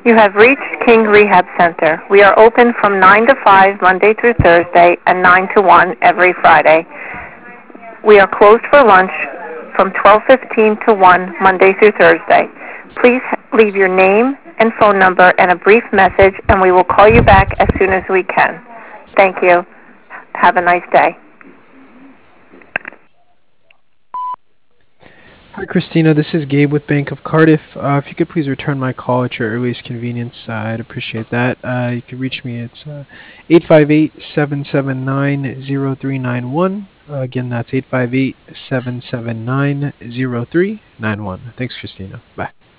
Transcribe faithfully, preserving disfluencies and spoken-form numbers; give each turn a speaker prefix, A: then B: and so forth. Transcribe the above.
A: You have reached King Rehab Center. We are open from nine to five Monday through Thursday and nine to one every Friday. We are closed for lunch from twelve fifteen to one Monday through Thursday. Please leave your name and phone number and a brief message, and we will call you back as soon as we can. Thank you. Have a nice day.
B: Hi, Christina. This is Gabe with Bank of Cardiff. Uh, if you could please return my call at your earliest convenience, uh, I'd appreciate that. Uh, you can reach me at uh, eight five eight, seven seven nine, zero three nine one. Uh, again, that's eight five eight, seven seven nine, zero three nine one. Thanks, Christina. Bye.